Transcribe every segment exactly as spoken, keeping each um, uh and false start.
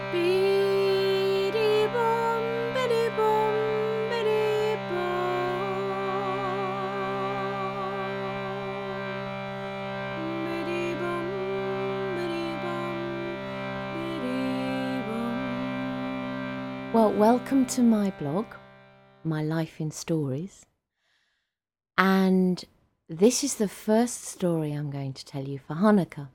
Biddy bum, biddy bum, biddy bum. Biddy bum, biddy bum, biddy bum. Well, welcome to my blog, My Life in Stories. And this is the first story I'm going to tell you for Hanukkah.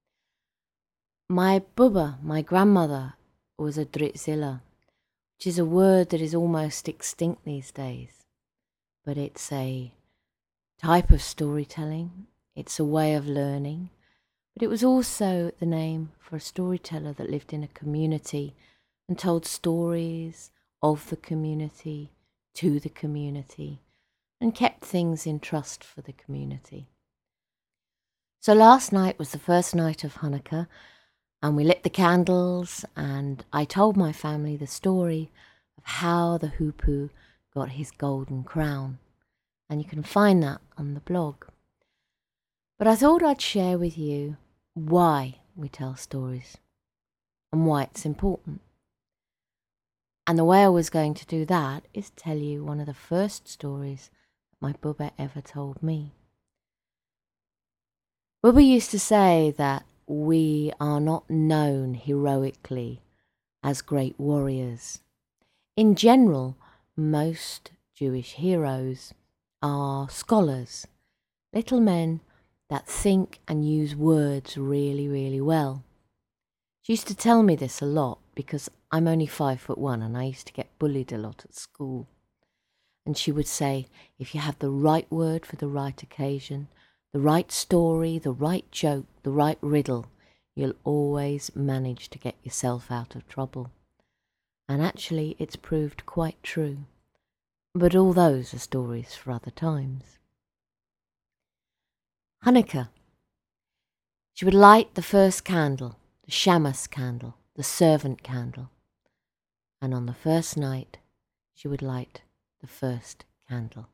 My Bubba, my grandmother, was a Dritzilla, which is a word that is almost extinct these days. But it's a type of storytelling, it's a way of learning, but it was also the name for a storyteller that lived in a community and told stories of the community to the community and kept things in trust for the community. So last night was the first night of Hanukkah, and we lit the candles, and I told my family the story of how the Hoopoe got his golden crown. And you can find that on the blog. But I thought I'd share with you why we tell stories and why it's important. And the way I was going to do that is tell you one of the first stories that my Bubba ever told me. Bubba used to say that we are not known heroically as great warriors. In general, most Jewish heroes are scholars, little men that think and use words really, really well. She used to tell me this a lot because I'm only five foot one and I used to get bullied a lot at school. And she would say, if you have the right word for the right occasion, the right story, the right joke, the right riddle, you'll always manage to get yourself out of trouble. And actually, it's proved quite true. But all those are stories for other times. Hanukkah. She would light the first candle, the Shamas candle, the servant candle. And on the first night, she would light the first candle.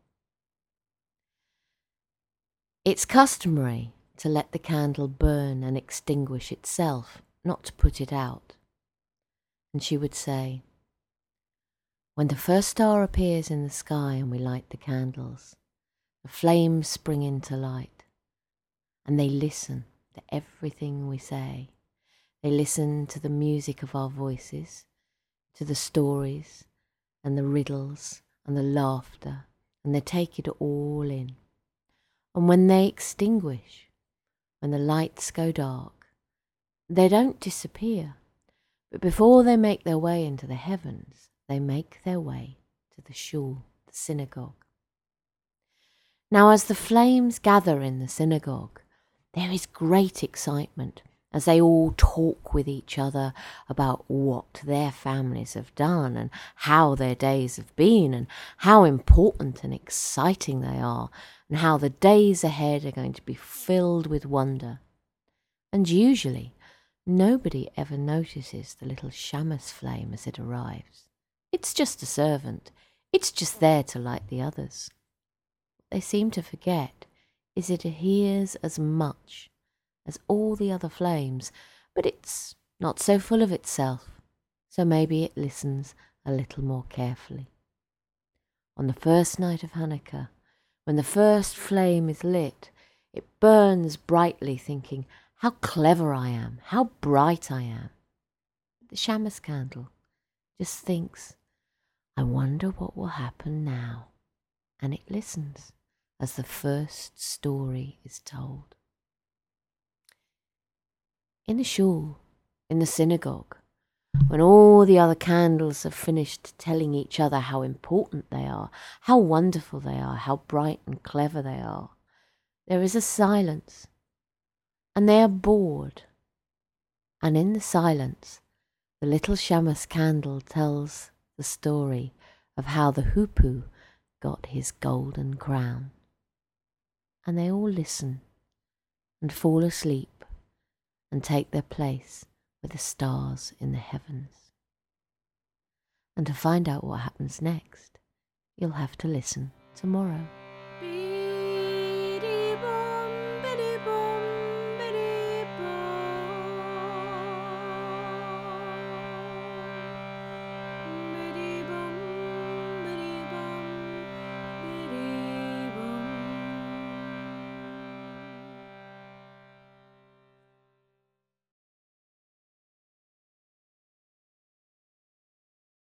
It's customary to let the candle burn and extinguish itself, not to put it out. And she would say, when the first star appears in the sky and we light the candles, the flames spring into light, and they listen to everything we say. They listen to the music of our voices, to the stories and the riddles and the laughter, and they take it all in. And when they extinguish, when the lights go dark, they don't disappear, but before they make their way into the heavens, they make their way to the shul, the synagogue. Now, as the flames gather in the synagogue, there is great excitement as they all talk with each other about what their families have done and how their days have been and how important and exciting they are and how the days ahead are going to be filled with wonder. And usually, nobody ever notices the little Shamas flame as it arrives. It's just a servant. It's just there to light the others. What they seem to forget is it adheres as much as all the other flames, but it's not so full of itself, so maybe it listens a little more carefully. On the first night of Hanukkah, when the first flame is lit, it burns brightly, thinking, how clever I am, how bright I am. The Shamas candle just thinks, I wonder what will happen now, and it listens as the first story is told. In the shul, in the synagogue, when all the other candles have finished telling each other how important they are, how wonderful they are, how bright and clever they are, there is a silence, and they are bored. And in the silence, the little Shamas candle tells the story of how the Hoopoe got his golden crown. And they all listen and fall asleep and take their place with the stars in the heavens. And to find out what happens next, you'll have to listen tomorrow.